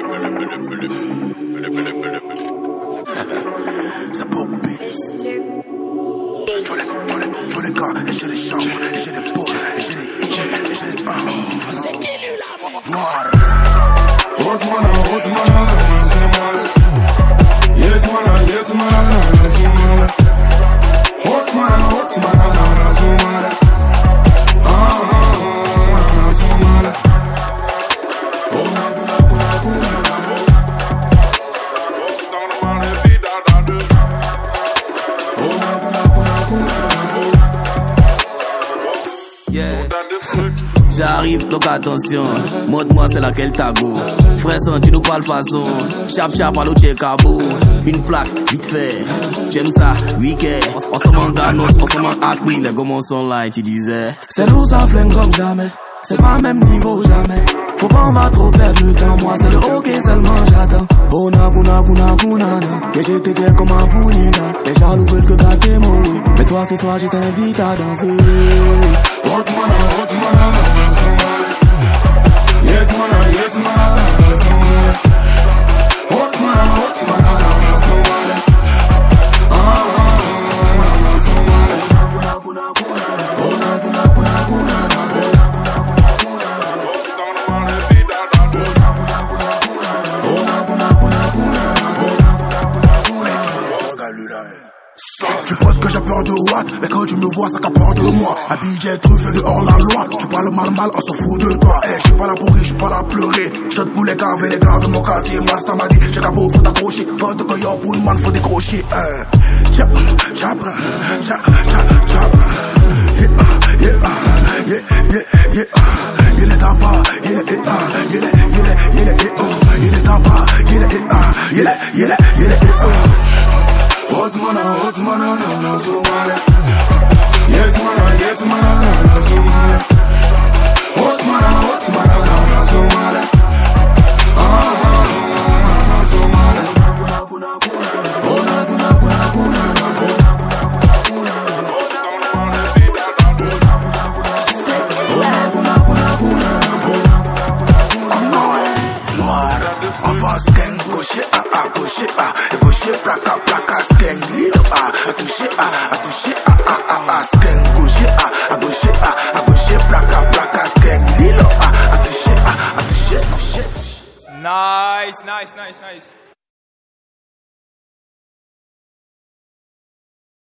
C'est Bobby. Tous les gars, et j'ai les chambres, et j'ai les boules, et j'ai les c'est qui lui là? Noir. Otmana, Yetmana, Zumala. Otmana, Zumala. Zumala. J'arrive, donc attention. Montre-moi c'est laquelle ta go. Frère, tu nous parles façon. Chap, à l'autre cabot. Une plaque, vite fait. J'aime ça, week-end. On s'en manque d'anos, on s'en manque à Queen. Les gomons sont là et tu disais. C'est nous ça flingue comme jamais. C'est pas même niveau jamais. Faut pas on va trop perdre le temps. Moi c'est le hockey seulement j'attends. Oh na que j'étais bien comme un boulina. Les jaloux veulent que gâter mon oui. Mais toi ce soir je t'invite à danser. Otmana, tu penses que j'ai peur de Watt, mais quand tu me vois, ça qu'a peur de moi. Habillé, truffé dehors la loi. Tu parles mal, on s'en fout de toi. Je suis pas là pour rire, je suis pas là à pleurer. Shot pour les gars, les gars de mon quartier. Master m'a dit, j'ai qu'à beau, faut t'accrocher. Faut de coyote pour une man, faut décrocher. Il est tabac, Otmana, Zumala. Yetmana, Zumala. Otmana, Zumala. Noir, avance gang, gauche, placa, skeng, a touché, skeng, gauche, placa, skeng, a touché. Nice.